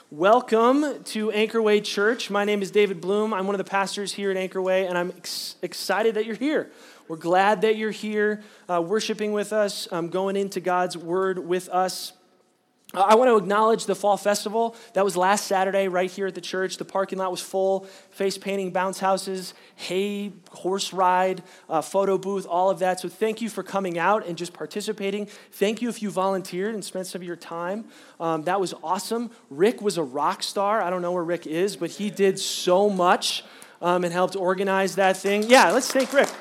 Welcome to Anchor Way Church. My name is David Bloom. I'm one of the pastors here at Anchor Way, and I'm excited that you're here. We're glad that you're here worshiping with us, going into God's Word with us. I want to acknowledge the Fall Festival. That was last Saturday right here at the church. The parking lot was full, face painting, bounce houses, hay, horse ride, photo booth, all of that. So thank you for coming out and just participating. Thank you if you volunteered and spent some of your time. That was awesome. Rick was a rock star. I don't know where Rick is, but he did so much and helped organize that thing. Yeah, let's thank Rick.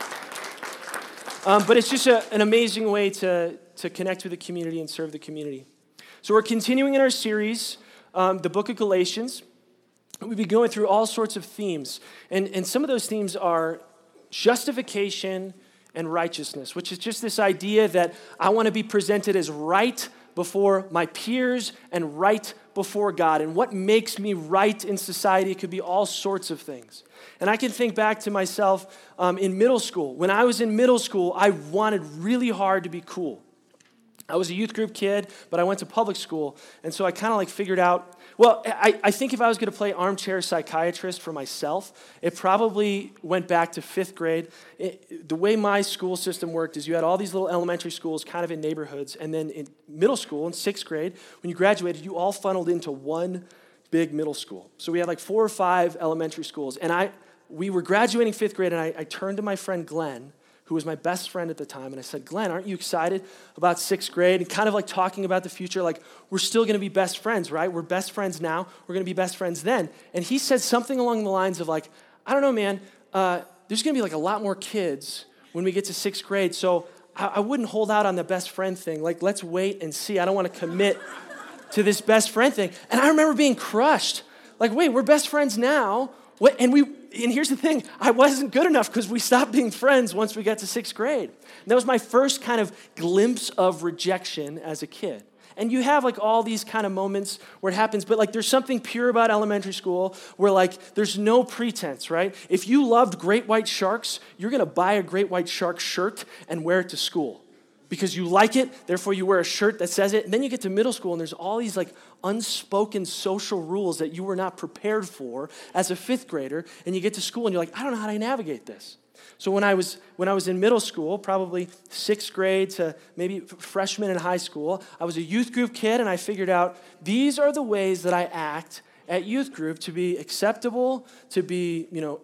But it's just an amazing way to connect with the community and serve the community. So we're continuing in our series, the book of Galatians. We've been going through all sorts of themes. And some of those themes are justification and righteousness, which is just this idea that I want to be presented as right before my peers and right before God. And what makes me right in society? It could be all sorts of things. And I can think back to myself in middle school. When I was in middle school, I wanted really hard to be cool. I was a youth group kid, but I went to public school, and so I kind of figured out, well, I think if I was going to play armchair psychiatrist for myself, it probably went back to fifth grade. The way my school system worked is you had all these little elementary schools kind of in neighborhoods, and then in middle school, in sixth grade, when you graduated, you all funneled into one big middle school. So we had 4 or 5 elementary schools, and we were graduating fifth grade, and I turned to my friend Glenn, who was my best friend at the time, and I said, Glenn, aren't you excited about sixth grade? And kind of talking about the future, we're still going to be best friends, right? We're best friends now. We're going to be best friends then. And he said something along the lines of I don't know, man, there's going to be a lot more kids when we get to sixth grade, so I wouldn't hold out on the best friend thing. Let's wait and see. I don't want to commit to this best friend thing. And I remember being crushed. Wait, we're best friends now. And here's the thing, I wasn't good enough because we stopped being friends once we got to sixth grade. And that was my first kind of glimpse of rejection as a kid. And you have all these kind of moments where it happens, but there's something pure about elementary school where there's no pretense, right? If you loved great white sharks, you're going to buy a great white shark shirt and wear it to school. Because you like it, therefore you wear a shirt that says it. And then you get to middle school and there's all these unspoken social rules that you were not prepared for as a fifth grader. And you get to school and you're I don't know how to navigate this. So when I was in middle school, probably sixth grade to maybe freshman in high school, I was a youth group kid and I figured out these are the ways that I act at youth group to be acceptable, to be,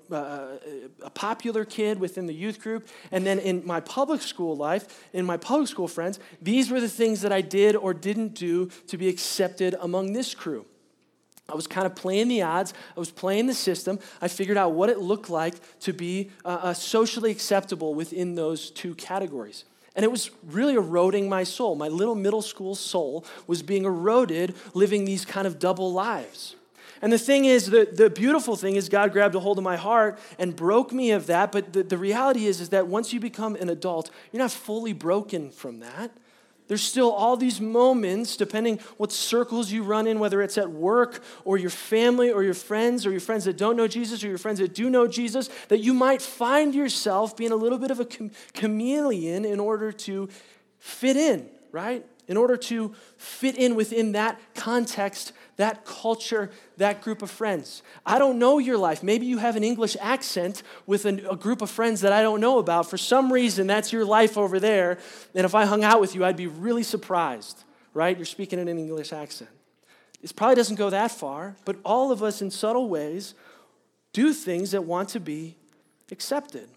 a popular kid within the youth group. And then in my public school life, in my public school friends, these were the things that I did or didn't do to be accepted among this crew. I was kind of playing the odds. I was playing the system. I figured out what it looked like to be socially acceptable within those two categories. And it was really eroding my soul. My little middle school soul was being eroded living these kind of double lives. And the thing is, the beautiful thing is God grabbed a hold of my heart and broke me of that. But the reality is that once you become an adult, you're not fully broken from that. There's still all these moments, depending what circles you run in, whether it's at work or your family or your friends that don't know Jesus or your friends that do know Jesus, that you might find yourself being a little bit of a chameleon in order to fit in, right? In order to fit in within that context, that culture, that group of friends. I don't know your life. Maybe you have an English accent with a group of friends that I don't know about. For some reason, that's your life over there. And if I hung out with you, I'd be really surprised, right? You're speaking in an English accent. It probably doesn't go that far, but all of us in subtle ways do things that want to be accepted.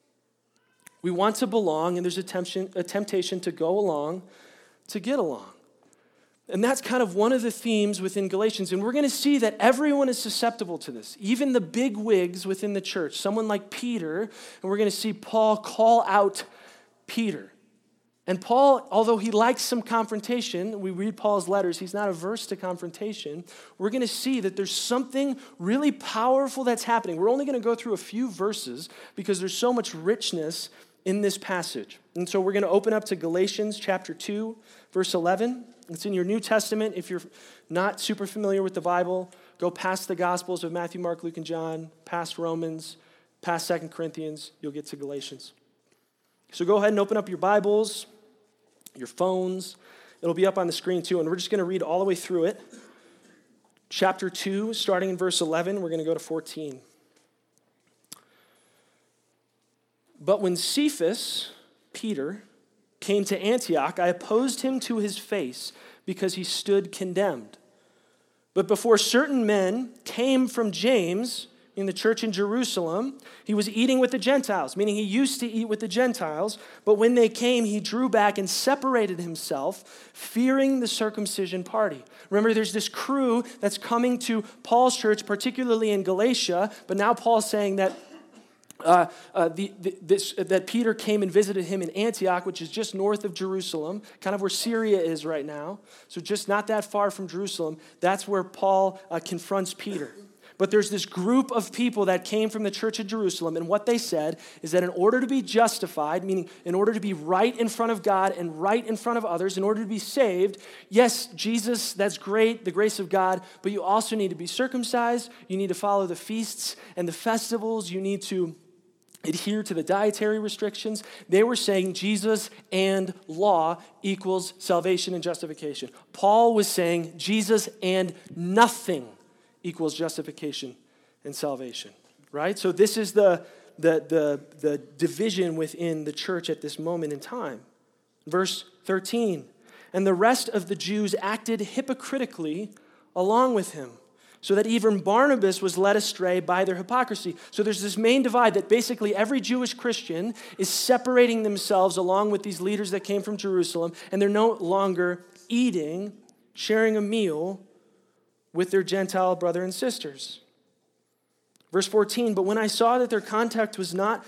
We want to belong, and there's a temptation to go along to get along. And that's kind of one of the themes within Galatians. And we're going to see that everyone is susceptible to this, even the big wigs within the church, someone like Peter. And we're going to see Paul call out Peter. And Paul, although he likes some confrontation, we read Paul's letters, he's not averse to confrontation. We're going to see that there's something really powerful that's happening. We're only going to go through a few verses because there's so much richness in this passage. And so we're going to open up to Galatians chapter 2, verse 11. It's in your New Testament. If you're not super familiar with the Bible, go past the Gospels of Matthew, Mark, Luke, and John, past Romans, past 2 Corinthians, you'll get to Galatians. So go ahead and open up your Bibles, your phones. It'll be up on the screen too, and we're just going to read all the way through it. chapter 2, starting in verse 11. We're going to go to 14. But when Cephas, Peter, came to Antioch, I opposed him to his face because he stood condemned. But before certain men came from James in the church in Jerusalem, he was eating with the Gentiles, meaning he used to eat with the Gentiles. But when they came, he drew back and separated himself, fearing the circumcision party. Remember, there's this crew that's coming to Paul's church, particularly in Galatia, but now Paul's saying that that Peter came and visited him in Antioch, which is just north of Jerusalem, kind of where Syria is right now. So just not that far from Jerusalem. That's where Paul confronts Peter. But there's this group of people that came from the church of Jerusalem, and what they said is that in order to be justified, meaning in order to be right in front of God and right in front of others, in order to be saved, yes, Jesus, that's great, the grace of God, but you also need to be circumcised, you need to follow the feasts and the festivals, you need to adhere to the dietary restrictions. They were saying Jesus and law equals salvation and justification. Paul was saying Jesus and nothing equals justification and salvation, right? So this is the division within the church at this moment in time. Verse 13, and the rest of the Jews acted hypocritically along with him, so that even Barnabas was led astray by their hypocrisy. So there's this main divide that basically every Jewish Christian is separating themselves along with these leaders that came from Jerusalem, and they're no longer eating, sharing a meal with their Gentile brother and sisters. Verse 14, but when I saw that their conduct was not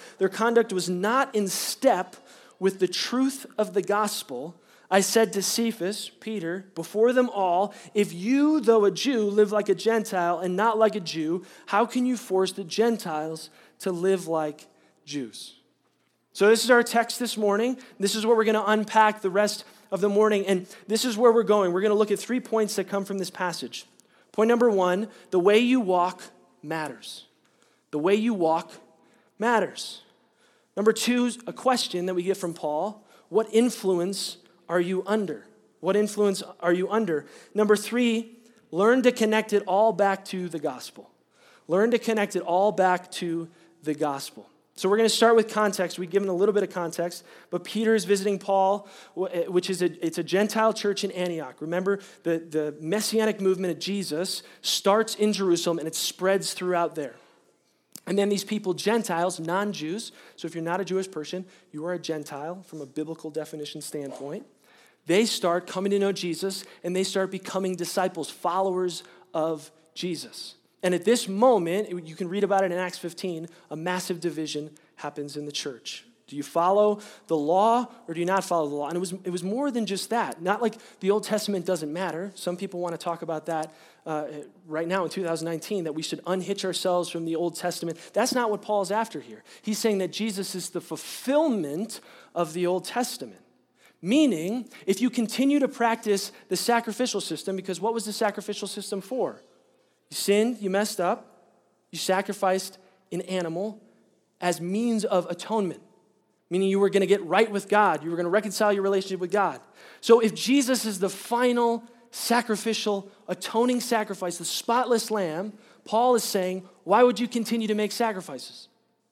in step with the truth of the gospel, I said to Cephas, Peter, before them all, if you, though a Jew, live like a Gentile and not like a Jew, how can you force the Gentiles to live like Jews? So this is our text this morning. This is where we're going to unpack the rest of the morning, and this is where we're going. We're going to look at 3 points that come from this passage. Point number 1, the way you walk matters. The way you walk matters. Number 2, a question that we get from Paul. What influence are you under? What influence are you under? Number 3, learn to connect it all back to the gospel. Learn to connect it all back to the gospel. So we're going to start with context. We've given a little bit of context, but Peter is visiting Paul, which is it's a Gentile church in Antioch. Remember, the messianic movement of Jesus starts in Jerusalem and it spreads throughout there. And then these people, Gentiles, non-Jews, so if you're not a Jewish person, you are a Gentile from a biblical definition standpoint. They start coming to know Jesus and they start becoming disciples, followers of Jesus. And at this moment, you can read about it in Acts 15, a massive division happens in the church. Do you follow the law or do you not follow the law? And it was more than just that. Not like the Old Testament doesn't matter. Some people want to talk about that right now in 2019, that we should unhitch ourselves from the Old Testament. That's not what Paul's after here. He's saying that Jesus is the fulfillment of the Old Testament. Meaning, if you continue to practice the sacrificial system, because what was the sacrificial system for? You sinned, you messed up, you sacrificed an animal as means of atonement. Meaning you were going to get right with God. You were going to reconcile your relationship with God. So if Jesus is the final sacrificial, atoning sacrifice, the spotless lamb, Paul is saying, why would you continue to make sacrifices?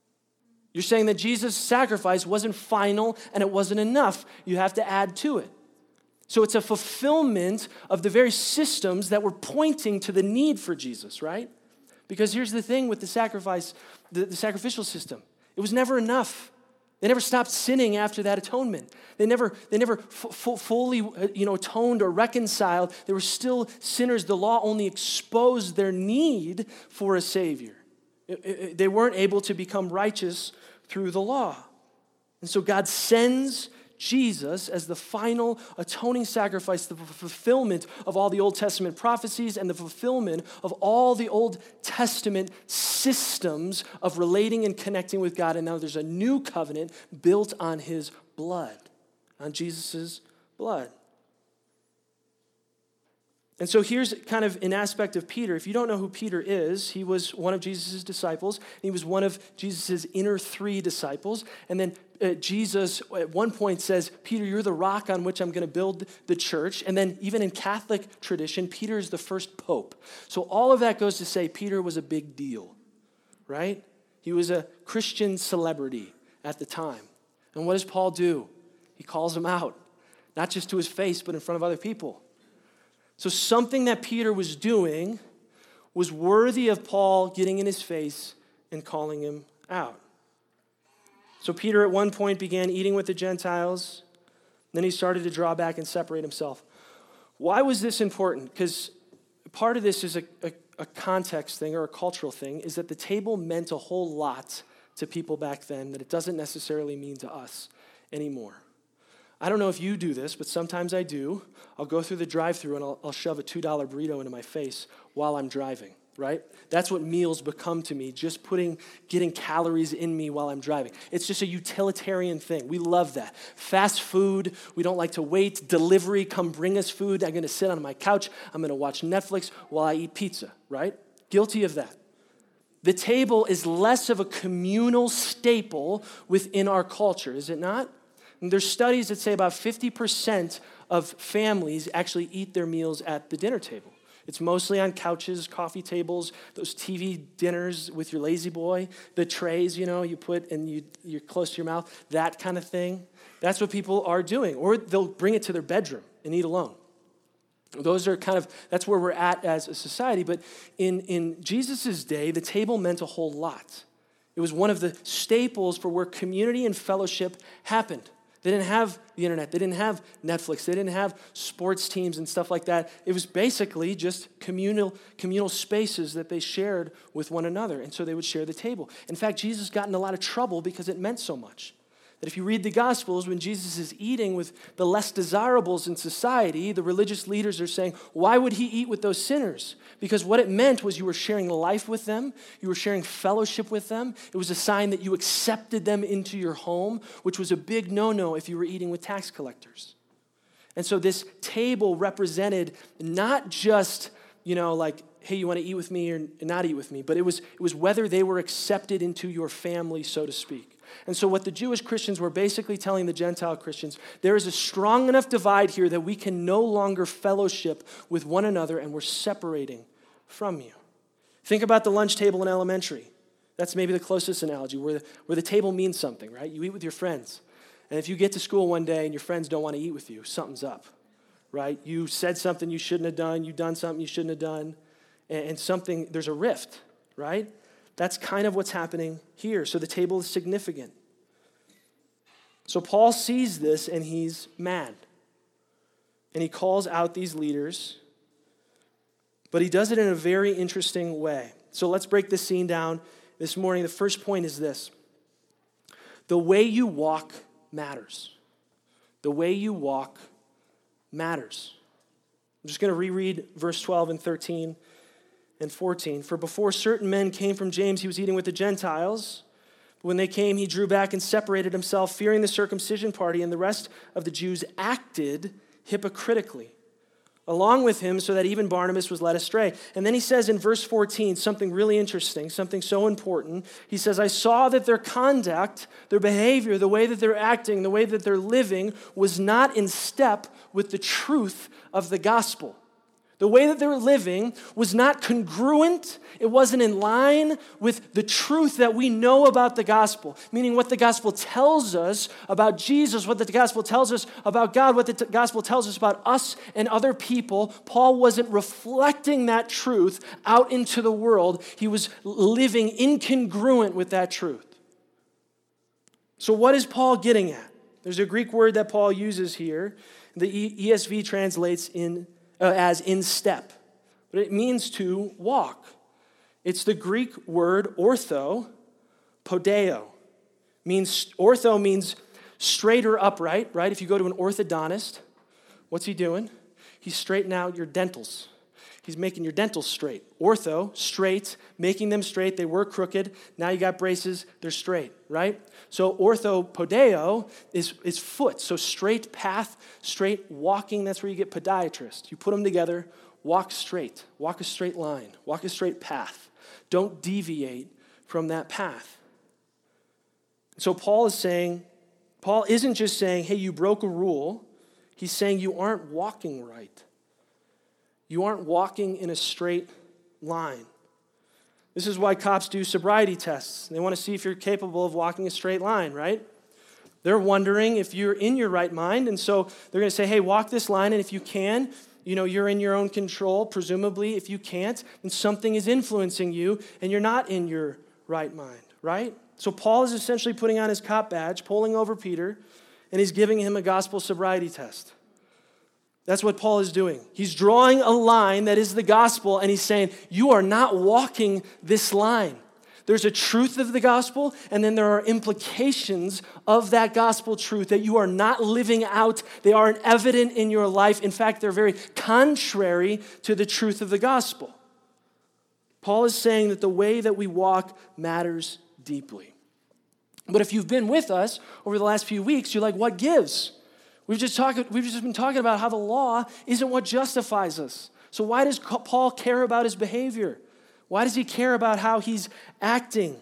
You're saying that Jesus' sacrifice wasn't final and it wasn't enough. You have to add to it. So it's a fulfillment of the very systems that were pointing to the need for Jesus, right? Because here's the thing with the sacrifice, the sacrificial system. It was never enough. They never stopped sinning after that atonement. They never fully atoned or reconciled. They were still sinners. The law only exposed their need for a Savior. They weren't able to become righteous through the law. And so God sends Jesus as the final atoning sacrifice, the fulfillment of all the Old Testament prophecies and the fulfillment of all the Old Testament systems of relating and connecting with God. And now there's a new covenant built on his blood, on Jesus' blood. And so here's kind of an aspect of Peter. If you don't know who Peter is, he was one of Jesus' disciples. He was one of Jesus' inner three disciples. And then Jesus at one point says, Peter, you're the rock on which I'm going to build the church. And then even in Catholic tradition, Peter is the first pope. So all of that goes to say Peter was a big deal, right? He was a Christian celebrity at the time. And what does Paul do? He calls him out, not just to his face, but in front of other people. So something that Peter was doing was worthy of Paul getting in his face and calling him out. So Peter at one point began eating with the Gentiles. Then he started to draw back and separate himself. Why was this important? Because part of this is a context thing or a cultural thing, is that the table meant a whole lot to people back then that it doesn't necessarily mean to us anymore. I don't know if you do this, but sometimes I do. I'll go through the drive-thru and I'll shove a $2 burrito into my face while I'm driving, right? That's what meals become to me, just getting calories in me while I'm driving. It's just a utilitarian thing. We love that. Fast food, we don't like to wait. Delivery, come bring us food. I'm going to sit on my couch. I'm going to watch Netflix while I eat pizza, right? Guilty of that. The table is less of a communal staple within our culture, is it not? And there's studies that say about 50% of families actually eat their meals at the dinner table. It's mostly on couches, coffee tables, those TV dinners with your lazy boy, the trays, you put and you're close to your mouth, that kind of thing. That's what people are doing. Or they'll bring it to their bedroom and eat alone. That's where we're at as a society. But in Jesus' day, the table meant a whole lot. It was one of the staples for where community and fellowship happened. They didn't have the internet. They didn't have Netflix. They didn't have sports teams and stuff like that. It was basically just communal spaces that they shared with one another. And so they would share the table. In fact, Jesus got in a lot of trouble because it meant so much. That if you read the Gospels, when Jesus is eating with the less desirables in society, the religious leaders are saying, why would he eat with those sinners? Because what it meant was you were sharing life with them, you were sharing fellowship with them. It was a sign that you accepted them into your home, which was a big no-no if you were eating with tax collectors. And so this table represented not just, hey, you want to eat with me or not eat with me, but it was whether they were accepted into your family, so to speak. And so what the Jewish Christians were basically telling the Gentile Christians, there is a strong enough divide here that we can no longer fellowship with one another and we're separating from you. Think about the lunch table in elementary. That's maybe the closest analogy where the table means something, right? You eat with your friends. And if you get to school one day and your friends don't want to eat with you, something's up, right? You said something you shouldn't have done. You've done something you shouldn't have done. And there's a rift, right? That's kind of what's happening here. So the table is significant. So Paul sees this and he's mad. And he calls out these leaders. But he does it in a very interesting way. So let's break this scene down this morning. The first point is this. The way you walk matters. The way you walk matters. I'm just going to reread verse 12 and 13. And 14, for before certain men came from James, he was eating with the Gentiles. But when they came, he drew back and separated himself, fearing the circumcision party, and the rest of the Jews acted hypocritically along with him, so that even Barnabas was led astray. And then he says in verse 14 something really interesting, something so important. He says, I saw that their conduct, their behavior, the way that they're acting, the way that they're living was not in step with the truth of the gospel. The way that they were living was not congruent. It wasn't in line with the truth that we know about the gospel, meaning what the gospel tells us about Jesus, what the gospel tells us about God, what the gospel tells us about us and other people. Paul wasn't reflecting that truth out into the world. He was living incongruent with that truth. So what is Paul getting at? There's a Greek word that Paul uses here. The ESV translates as in step, but it means to walk. It's the Greek word ortho, podeo. Ortho means straight or upright, right? If you go to an orthodontist, what's he doing? He's straightening out your dentals. He's making your dentals straight. Ortho, straight, making them straight. They were crooked. Now you got braces. They're straight, right? So orthopodeo is foot. So straight path, straight walking. That's where you get podiatrist. You put them together, walk straight, walk a straight line, walk a straight path. Don't deviate from that path. So Paul isn't just saying, hey, you broke a rule. He's saying you aren't walking right. You aren't walking in a straight line. This is why cops do sobriety tests. They want to see if you're capable of walking a straight line, right? They're wondering if you're in your right mind, and so they're going to say, hey, walk this line, and if you can, you're in your own control. Presumably, if you can't, then something is influencing you, and you're not in your right mind, right? So Paul is essentially putting on his cop badge, pulling over Peter, and he's giving him a gospel sobriety test. That's what Paul is doing. He's drawing a line that is the gospel, and he's saying, you are not walking this line. There's a truth of the gospel, and then there are implications of that gospel truth that you are not living out. They aren't evident in your life. In fact, they're very contrary to the truth of the gospel. Paul is saying that the way that we walk matters deeply. But if you've been with us over the last few weeks, you're like, what gives? We've just been talking about how the law isn't what justifies us. So why does Paul care about his behavior? Why does he care about how he's acting?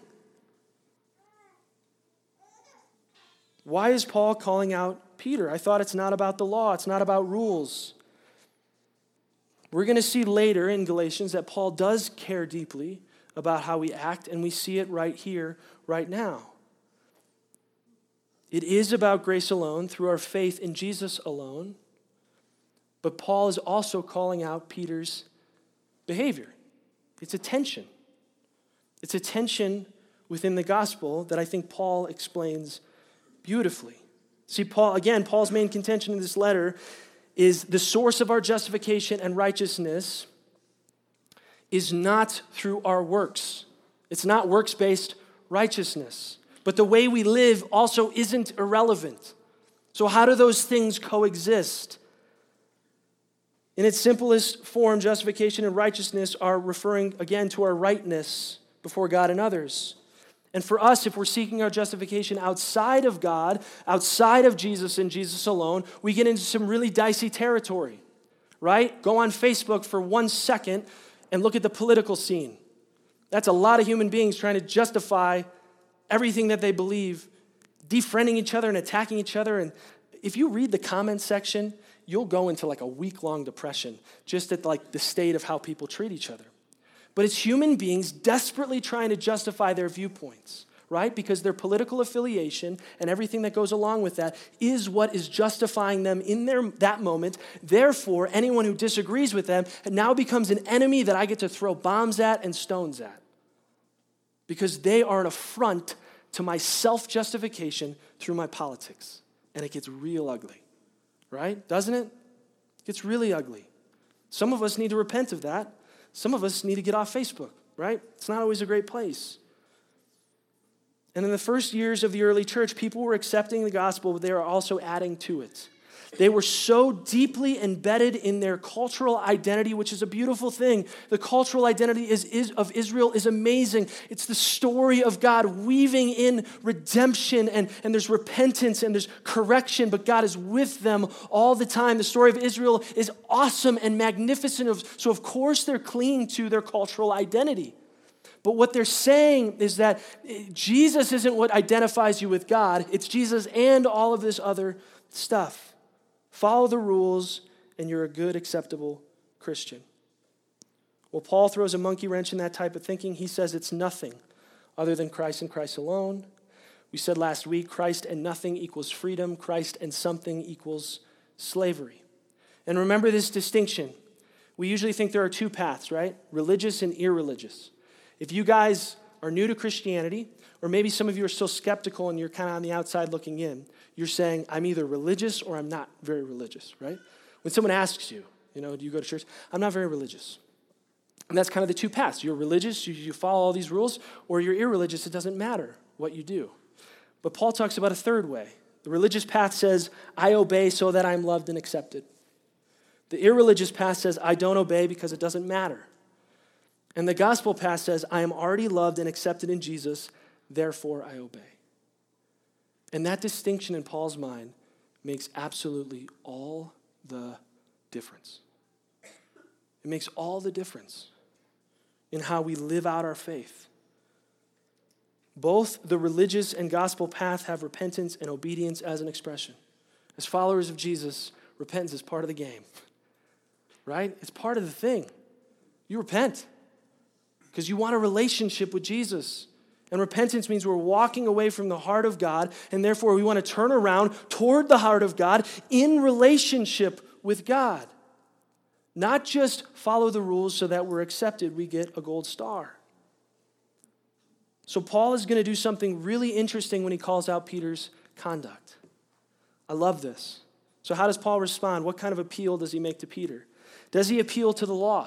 Why is Paul calling out Peter? I thought it's not about the law. It's not about rules. We're going to see later in Galatians that Paul does care deeply about how we act, and we see it right here, right now. It is about grace alone, through our faith in Jesus alone, but Paul is also calling out Peter's behavior. It's a tension. It's a tension within the gospel that I think Paul explains beautifully. See, Paul's main contention in this letter is the source of our justification and righteousness is not through our works. It's not works-based righteousness. But the way we live also isn't irrelevant. So how do those things coexist? In its simplest form, justification and righteousness are referring, again, to our rightness before God and others. And for us, if we're seeking our justification outside of God, outside of Jesus and Jesus alone, we get into some really dicey territory, right? Go on Facebook for 1 second and look at the political scene. That's a lot of human beings trying to justify everything that they believe, defriending each other and attacking each other. And if you read the comment section, you'll go into like a week-long depression just at like the state of how people treat each other. But it's human beings desperately trying to justify their viewpoints, right? Because their political affiliation and everything that goes along with that is what is justifying them in that moment. Therefore, anyone who disagrees with them now becomes an enemy that I get to throw bombs at and stones at. Because they are an affront to my self-justification through my politics. And it gets real ugly, right? Doesn't it? It gets really ugly. Some of us need to repent of that. Some of us need to get off Facebook, right? It's not always a great place. And in the first years of the early church, people were accepting the gospel, but they were also adding to it. They were so deeply embedded in their cultural identity, which is a beautiful thing. The cultural identity of Israel is amazing. It's the story of God weaving in redemption, and there's repentance and there's correction, but God is with them all the time. The story of Israel is awesome and magnificent, so of course they're clinging to their cultural identity. But what they're saying is that Jesus isn't what identifies you with God. It's Jesus and all of this other stuff. Follow the rules, and you're a good, acceptable Christian. Well, Paul throws a monkey wrench in that type of thinking. He says it's nothing other than Christ and Christ alone. We said last week, Christ and nothing equals freedom. Christ and something equals slavery. And remember this distinction. We usually think there are two paths, right? Religious and irreligious. If you guys are new to Christianity, or maybe some of you are still skeptical and you're kind of on the outside looking in, you're saying, I'm either religious or I'm not very religious, right? When someone asks you, do you go to church? I'm not very religious. And that's kind of the two paths. You're religious, you follow all these rules, or you're irreligious, it doesn't matter what you do. But Paul talks about a third way. The religious path says, I obey so that I'm loved and accepted. The irreligious path says, I don't obey because it doesn't matter. And the gospel path says, I am already loved and accepted in Jesus, therefore I obey. And that distinction in Paul's mind makes absolutely all the difference. It makes all the difference in how we live out our faith. Both the religious and gospel path have repentance and obedience as an expression. As followers of Jesus, repentance is part of the game, right? It's part of the thing. You repent because you want a relationship with Jesus. And repentance means we're walking away from the heart of God, and therefore we want to turn around toward the heart of God in relationship with God. Not just follow the rules so that we're accepted, we get a gold star. So Paul is going to do something really interesting when he calls out Peter's conduct. I love this. So how does Paul respond? What kind of appeal does he make to Peter? Does he appeal to the law?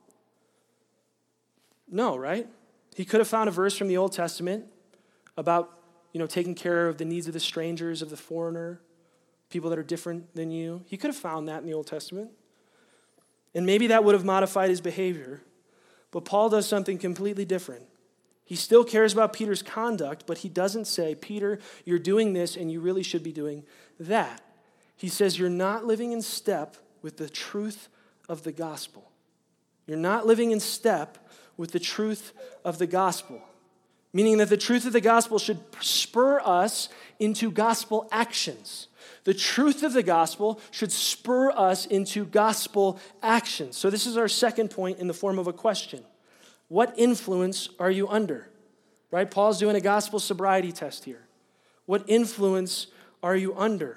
No, right? He could have found a verse from the Old Testament about, taking care of the needs of the strangers, of the foreigner, people that are different than you. He could have found that in the Old Testament. And maybe that would have modified his behavior. But Paul does something completely different. He still cares about Peter's conduct, but he doesn't say, Peter, you're doing this and you really should be doing that. He says, you're not living in step with the truth of the gospel. You're not living in step with the truth of the gospel. Meaning that the truth of the gospel should spur us into gospel actions. The truth of the gospel should spur us into gospel actions. So this is our second point in the form of a question. What influence are you under? Right? Paul's doing a gospel sobriety test here. What influence are you under?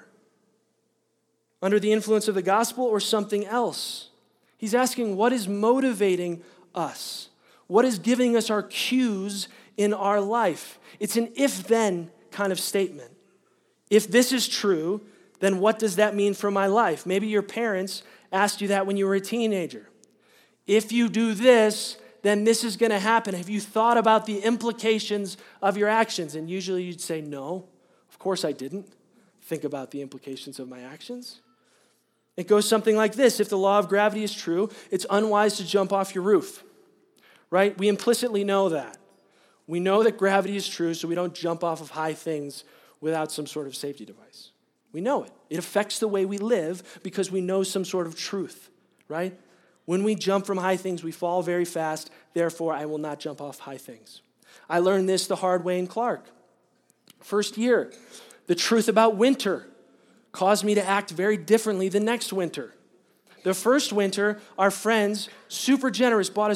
Under the influence of the gospel or something else? He's asking, what is motivating us? What is giving us our cues in our life? It's an if-then kind of statement. If this is true, then what does that mean for my life? Maybe your parents asked you that when you were a teenager. If you do this, then this is going to happen. Have you thought about the implications of your actions? And usually you'd say, no, of course I didn't think about the implications of my actions. It goes something like this. If the law of gravity is true, it's unwise to jump off your roof. Right? We implicitly know that. We know that gravity is true, so we don't jump off of high things without some sort of safety device. We know it. It affects the way we live because we know some sort of truth, right? When we jump from high things, we fall very fast. Therefore, I will not jump off high things. I learned this the hard way in Clark. First year, the truth about winter caused me to act very differently the next winter. The first winter, our friends, super generous, brought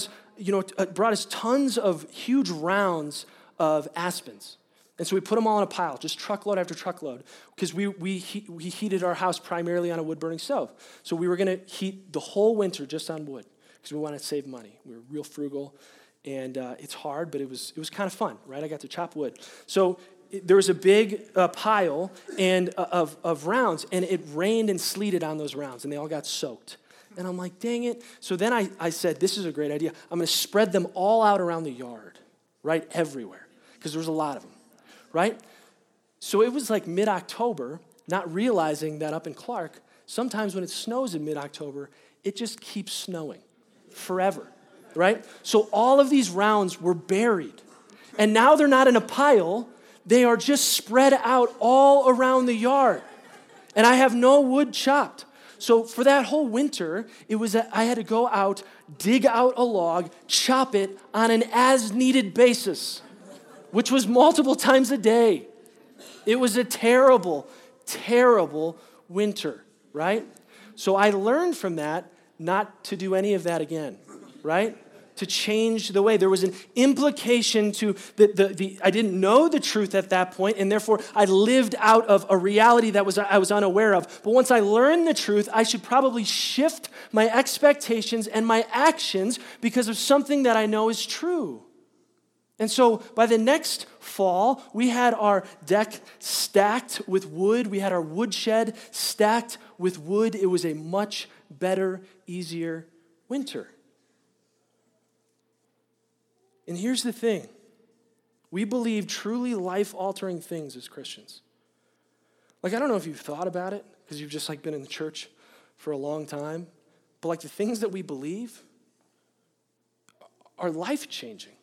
us tons of huge rounds of aspens. And so we put them all in a pile, just truckload after truckload, because we heated our house primarily on a wood-burning stove. So we were going to heat the whole winter just on wood because we wanted to save money. We were real frugal, and it's hard, but it was kind of fun, right? I got to chop wood. So there was a big pile of rounds, and it rained and sleeted on those rounds, and they all got soaked. And I'm like, dang it. So then I said, this is a great idea. I'm going to spread them all out around the yard, right, everywhere, because there was a lot of them, right? So it was like mid-October, not realizing that up in Clark, sometimes when it snows in mid-October, it just keeps snowing forever, right? So all of these rounds were buried. And now they're not in a pile. They are just spread out all around the yard. And I have no wood chopped. So for that whole winter, I had to go out, dig out a log, chop it on an as-needed basis, which was multiple times a day. It was a terrible, terrible winter, right? So I learned from that not to do any of that again, right? To change the way. There was an implication to I didn't know the truth at that point, and therefore I lived out of a reality that I was unaware of. But once I learned the truth, I should probably shift my expectations and my actions because of something that I know is true. And so by the next fall, we had our deck stacked with wood. We had our woodshed stacked with wood. It was a much better, easier winter. And here's the thing. We believe truly life-altering things as Christians. Like, I don't know if you've thought about it, because you've just been in the church for a long time, but the things that we believe are life-changing,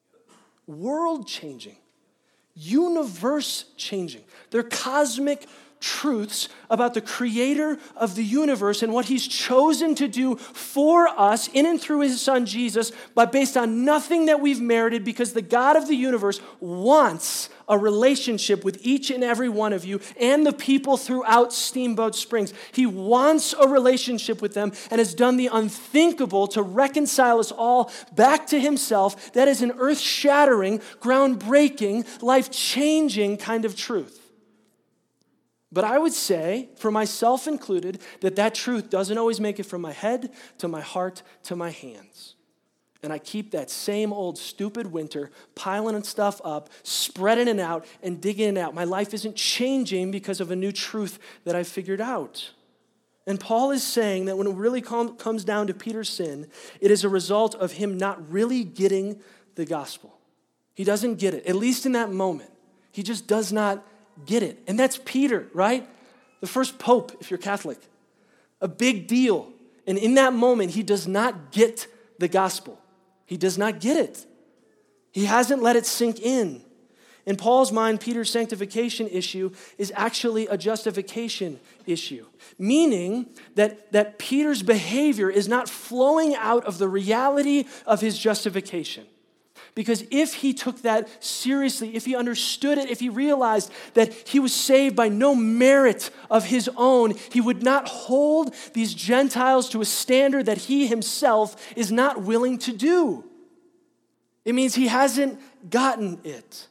world-changing, universe-changing. They're cosmic truths about the creator of the universe and what he's chosen to do for us in and through his son Jesus, but based on nothing that we've merited, because the God of the universe wants a relationship with each and every one of you and the people throughout Steamboat Springs. He wants a relationship with them and has done the unthinkable to reconcile us all back to himself. That is an earth-shattering, groundbreaking, life-changing kind of truth. But I would say, for myself included, that truth doesn't always make it from my head to my heart to my hands. And I keep that same old stupid winter piling stuff up, spreading it out, and digging it out. My life isn't changing because of a new truth that I figured out. And Paul is saying that when it really comes down to Peter's sin, it is a result of him not really getting the gospel. He doesn't get it, at least in that moment. He just does not get it. And that's Peter, right? The first pope, if you're Catholic. A big deal. And in that moment, he does not get the gospel. He does not get it. He hasn't let it sink in. In Paul's mind, Peter's sanctification issue is actually a justification issue, meaning that Peter's behavior is not flowing out of the reality of his justification. Because if he took that seriously, if he understood it, if he realized that he was saved by no merit of his own, he would not hold these Gentiles to a standard that he himself is not willing to do. It means he hasn't gotten it.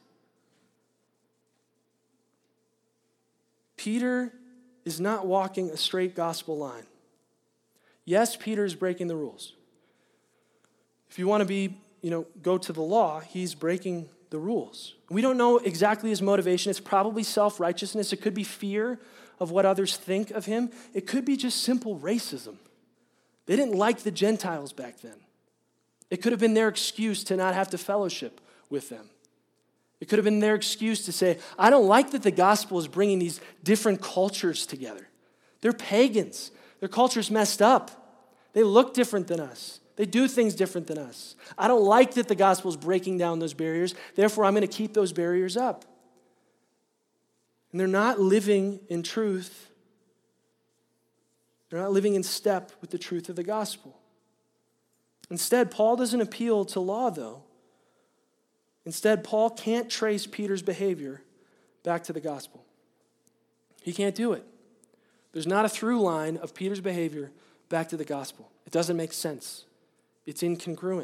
Peter is not walking a straight gospel line. Yes, Peter is breaking the rules. If you want to go to the law, he's breaking the rules. We don't know exactly his motivation. It's probably self-righteousness. It could be fear of what others think of him. It could be just simple racism. They didn't like the Gentiles back then. It could have been their excuse to not have to fellowship with them. It could have been their excuse to say, I don't like that the gospel is bringing these different cultures together. They're pagans. Their culture's messed up. They look different than us. They do things different than us. I don't like that the gospel is breaking down those barriers. Therefore, I'm going to keep those barriers up. And they're not living in truth. They're not living in step with the truth of the gospel. Instead, Paul doesn't appeal to law, though. Instead, Paul can't trace Peter's behavior back to the gospel. He can't do it. There's not a through line of Peter's behavior back to the gospel. It doesn't make sense. It's incongruent.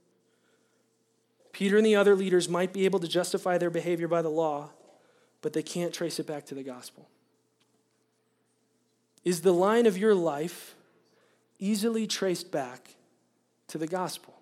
Peter and the other leaders might be able to justify their behavior by the law, but they can't trace it back to the gospel. Is the line of your life easily traced back to the gospel?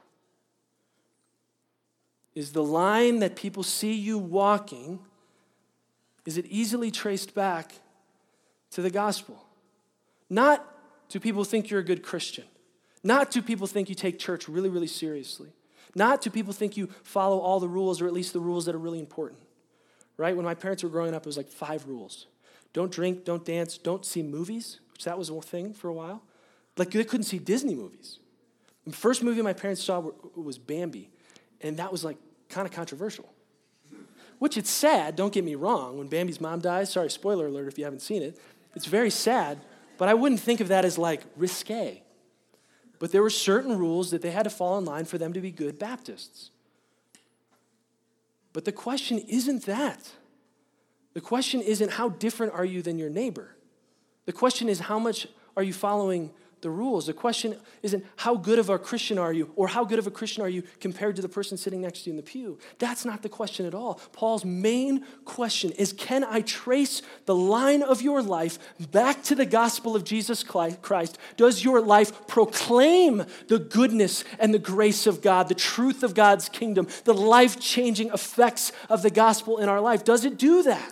Is the line that people see you walking, is it easily traced back to the gospel? Not do people think you're a good Christian. Not do people think you take church really, really seriously. Not do people think you follow all the rules, or at least the rules that are really important. Right? When my parents were growing up, it was like 5 rules. Don't drink, don't dance, don't see movies, which that was a thing for a while. Like they couldn't see Disney movies. The first movie my parents saw was Bambi, and that was like kind of controversial. Which it's sad, don't get me wrong, when Bambi's mom dies, sorry, spoiler alert if you haven't seen it, it's very sad, but I wouldn't think of that as like risque. But there were certain rules that they had to fall in line for them to be good Baptists. But the question isn't that. The question isn't how different are you than your neighbor. The question is how much are you following the rules. The question isn't how good of a Christian are you, or how good of a Christian are you compared to the person sitting next to you in the pew. That's not the question at all. Paul's main question is, can I trace the line of your life back to the gospel of Jesus Christ? Does your life proclaim the goodness and the grace of God, the truth of God's kingdom, the life-changing effects of the gospel in our life? Does it do that?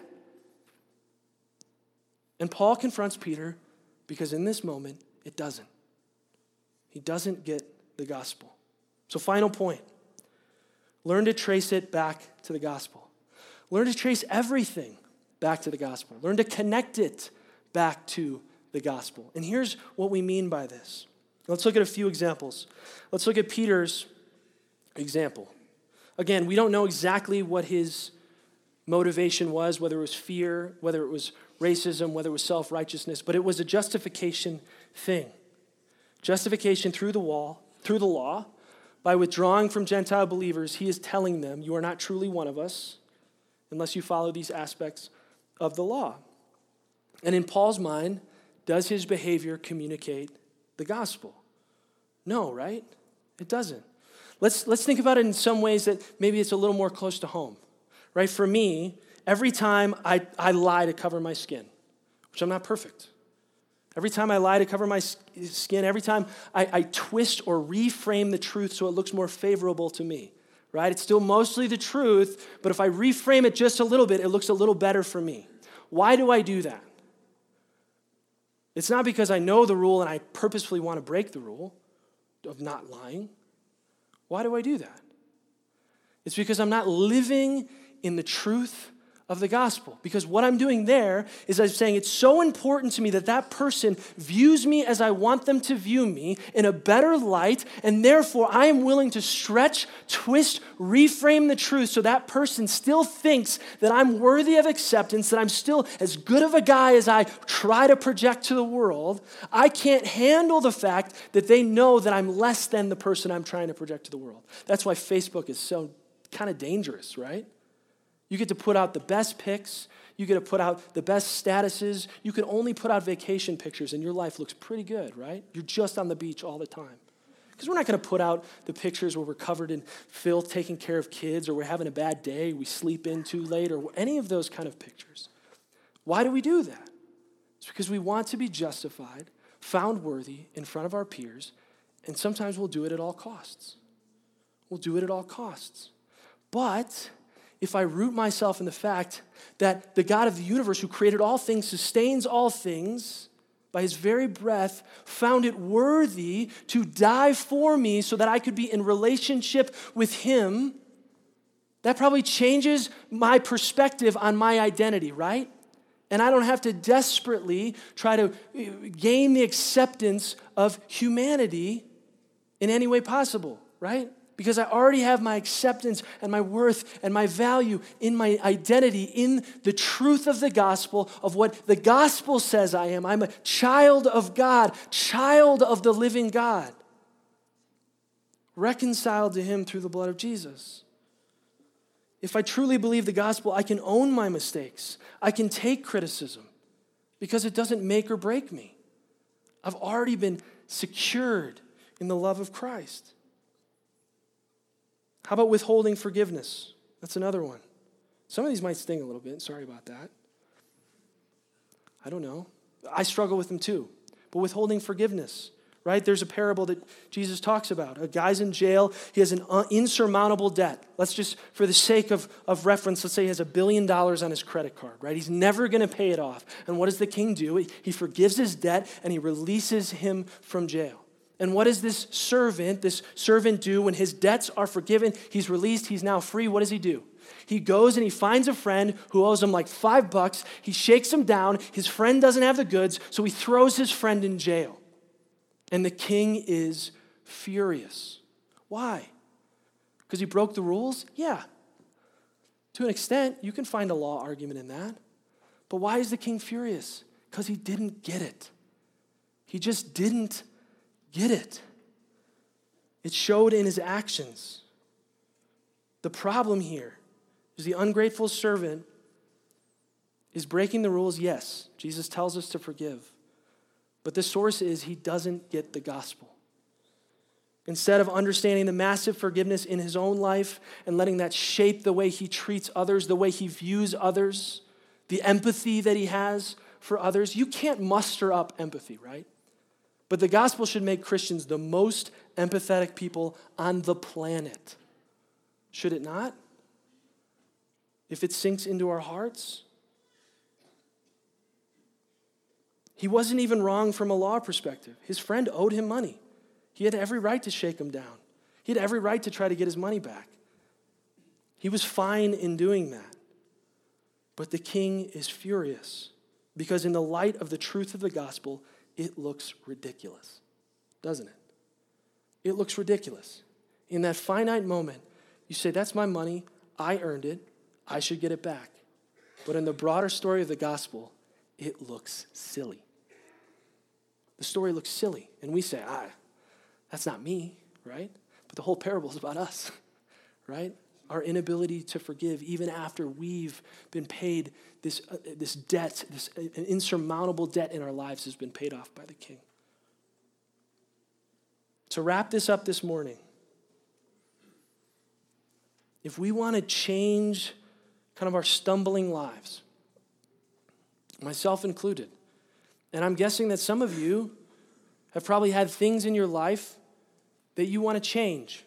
And Paul confronts Peter because in this moment, it doesn't. He doesn't get the gospel. So final point. Learn to trace it back to the gospel. Learn to trace everything back to the gospel. Learn to connect it back to the gospel. And here's what we mean by this. Let's look at a few examples. Let's look at Peter's example. Again, we don't know exactly what his motivation was, whether it was fear, whether it was racism, whether it was self-righteousness, but it was a justification thing. Justification through the law, by withdrawing from Gentile believers, he is telling them, you are not truly one of us unless you follow these aspects of the law. And in Paul's mind, does his behavior communicate the gospel? No, right? It doesn't. Let's think about it in some ways that maybe it's a little more close to home, right? For me, every time I lie to cover my skin, which I'm not perfect. Every time I lie to cover my skin, every time I twist or reframe the truth so it looks more favorable to me, right? It's still mostly the truth, but if I reframe it just a little bit, it looks a little better for me. Why do I do that? It's not because I know the rule and I purposefully want to break the rule of not lying. Why do I do that? It's because I'm not living in the truth of the gospel. Because what I'm doing there is I'm saying it's so important to me that that person views me as I want them to view me in a better light, and therefore I am willing to stretch, twist, reframe the truth so that person still thinks that I'm worthy of acceptance, that I'm still as good of a guy as I try to project to the world. I can't handle the fact that they know that I'm less than the person I'm trying to project to the world. That's why Facebook is so kind of dangerous, right? You get to put out the best pics. You get to put out the best statuses. You can only put out vacation pictures and your life looks pretty good, right? You're just on the beach all the time. Because we're not going to put out the pictures where we're covered in filth, taking care of kids, or we're having a bad day, we sleep in too late, or any of those kind of pictures. Why do we do that? It's because we want to be justified, found worthy in front of our peers, and sometimes we'll do it at all costs. We'll do it at all costs. But if I root myself in the fact that the God of the universe who created all things, sustains all things by his very breath, found it worthy to die for me so that I could be in relationship with him, that probably changes my perspective on my identity, right? And I don't have to desperately try to gain the acceptance of humanity in any way possible, right? Because I already have my acceptance and my worth and my value in my identity in the truth of the gospel, of what the gospel says I am. I'm a child of God, child of the living God, reconciled to him through the blood of Jesus. If I truly believe the gospel, I can own my mistakes. I can take criticism because it doesn't make or break me. I've already been secured in the love of Christ. How about withholding forgiveness? That's another one. Some of these might sting a little bit. Sorry about that. I don't know. I struggle with them too. But withholding forgiveness, right? There's a parable that Jesus talks about. A guy's in jail. He has an insurmountable debt. Let's just, for the sake of reference, let's say he has $1 billion on his credit card, right? He's never going to pay it off. And what does the king do? He forgives his debt and he releases him from jail. And what does this servant do when his debts are forgiven? He's released. He's now free. What does he do? He goes and he finds a friend who owes him like $5. He shakes him down. His friend doesn't have the goods, so he throws his friend in jail. And the king is furious. Why? Because he broke the rules? Yeah. To an extent, you can find a law argument in that. But why is the king furious? Because he didn't get it. He just didn't get it. It showed in his actions. The problem here is the ungrateful servant is breaking the rules. Yes, Jesus tells us to forgive. But the source is he doesn't get the gospel. Instead of understanding the massive forgiveness in his own life and letting that shape the way he treats others, the way he views others, the empathy that he has for others, you can't muster up empathy, right? But the gospel should make Christians the most empathetic people on the planet. Should it not? If it sinks into our hearts? He wasn't even wrong from a law perspective. His friend owed him money. He had every right to shake him down. He had every right to try to get his money back. He was fine in doing that. But the king is furious because in the light of the truth of the gospel, it looks ridiculous, doesn't it? It looks ridiculous. In that finite moment, you say, that's my money, I earned it, I should get it back. But in the broader story of the gospel, it looks silly. The story looks silly. And we say, that's not me, right? But the whole parable is about us, right? Our inability to forgive even after we've been paid this debt, an insurmountable debt in our lives has been paid off by the King. To wrap this up this morning, if we want to change kind of our stumbling lives, myself included, and I'm guessing that some of you have probably had things in your life that you want to change.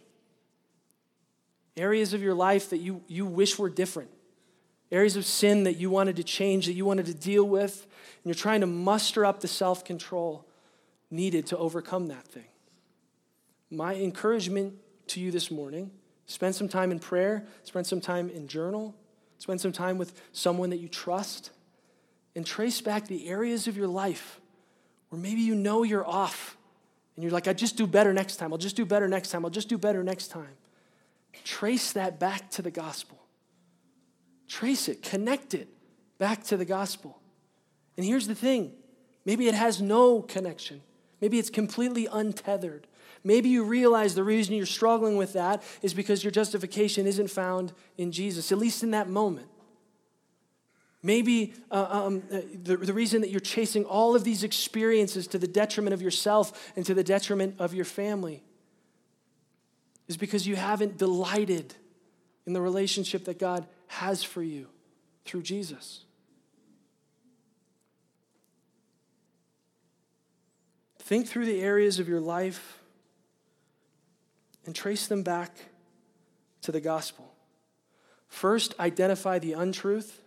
Areas of your life that you wish were different. Areas of sin that you wanted to change, that you wanted to deal with, and you're trying to muster up the self-control needed to overcome that thing. My encouragement to you this morning, spend some time in prayer, spend some time in journal, spend some time with someone that you trust, and trace back the areas of your life where maybe you know you're off, and you're like, I just do better next time, I'll just do better next time, I'll just do better next time. Trace that back to the gospel. Trace it, connect it back to the gospel. And here's the thing, maybe it has no connection. Maybe it's completely untethered. Maybe you realize the reason you're struggling with that is because your justification isn't found in Jesus, at least in that moment. Maybe the reason that you're chasing all of these experiences to the detriment of yourself and to the detriment of your family is because you haven't delighted in the relationship that God has for you through Jesus. Think through the areas of your life and trace them back to the gospel. First, identify the untruth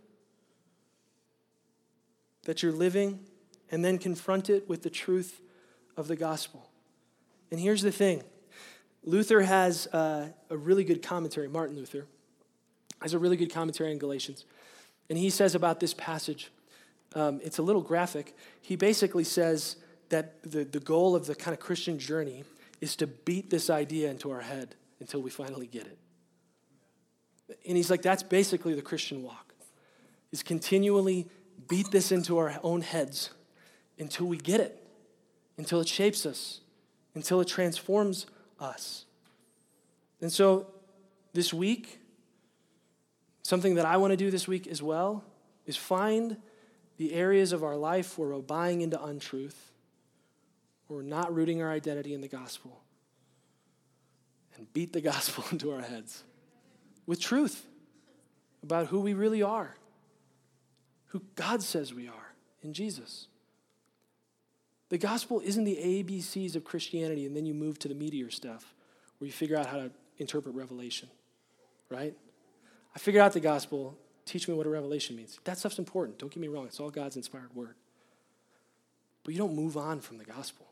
that you're living, and then confront it with the truth of the gospel. And here's the thing. Luther has a really good commentary, Martin Luther has a really good commentary on Galatians. And he says about this passage, it's a little graphic. He basically says that the goal of the kind of Christian journey is to beat this idea into our head until we finally get it. And he's like, that's basically the Christian walk, is continually beat this into our own heads until we get it, until it shapes us, until it transforms us. And so this week, something that I want to do this week as well is find the areas of our life where we're buying into untruth, where we're not rooting our identity in the gospel, and beat the gospel into our heads with truth about who we really are, who God says we are in Jesus. The gospel isn't the ABCs of Christianity and then you move to the meatier stuff where you figure out how to interpret Revelation, right? I figured out the gospel, teach me what a revelation means. That stuff's important, don't get me wrong, it's all God's inspired word. But you don't move on from the gospel.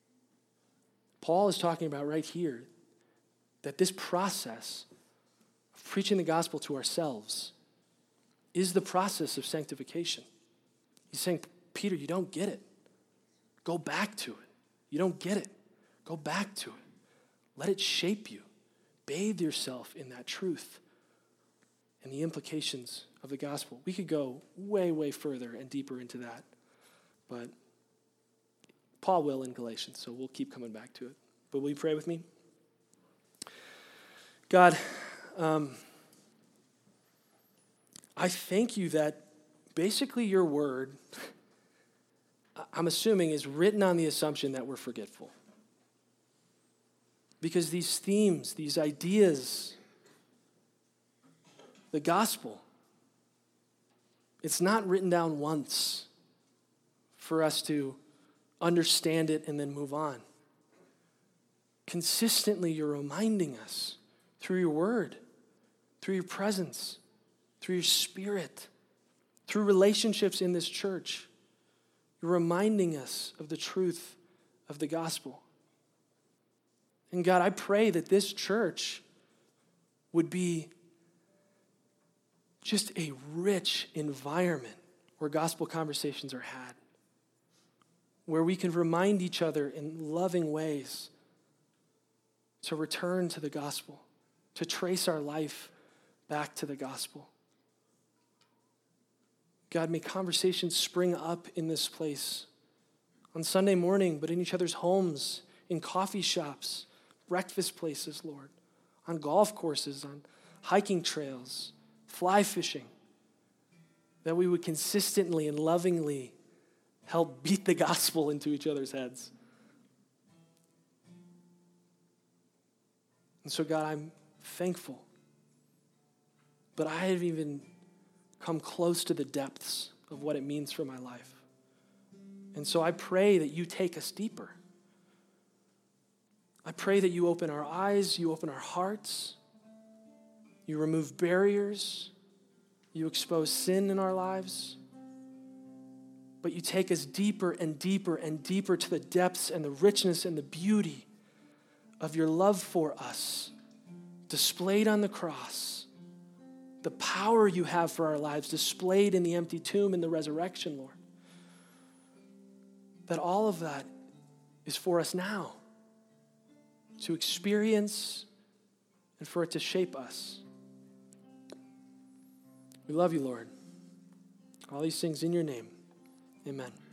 Paul is talking about right here that this process of preaching the gospel to ourselves is the process of sanctification. He's saying, Peter, you don't get it. Go back to it. You don't get it. Go back to it. Let it shape you. Bathe yourself in that truth and the implications of the gospel. We could go way, way further and deeper into that, but Paul will in Galatians, so we'll keep coming back to it. But will you pray with me? God, I thank you that basically your word, I'm assuming, is written on the assumption that we're forgetful. Because these themes, these ideas, the gospel, it's not written down once for us to understand it and then move on. Consistently, you're reminding us through your word, through your presence, through your spirit, through relationships in this church. You're reminding us of the truth of the gospel. And God, I pray that this church would be just a rich environment where gospel conversations are had, where we can remind each other in loving ways to return to the gospel, to trace our life back to the gospel. God, may conversations spring up in this place on Sunday morning, but in each other's homes, in coffee shops, breakfast places, Lord, on golf courses, on hiking trails, fly fishing, that we would consistently and lovingly help beat the gospel into each other's heads. And so, God, I'm thankful, but I haven't even come close to the depths of what it means for my life. And so I pray that you take us deeper. I pray that you open our eyes, you open our hearts, you remove barriers, you expose sin in our lives, but you take us deeper and deeper and deeper to the depths and the richness and the beauty of your love for us, displayed on the cross, the power you have for our lives displayed in the empty tomb and the resurrection, Lord. That all of that is for us now, to experience and for it to shape us. We love you, Lord. All these things in your name. Amen.